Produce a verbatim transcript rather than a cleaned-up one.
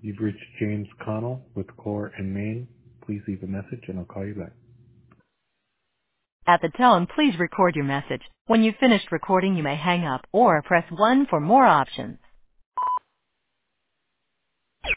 You've reached James Connell with Core in Maine. Please leave a message and I'll call you back. At the tone, please record your message. When you've finished recording, you may hang up or press one for more options.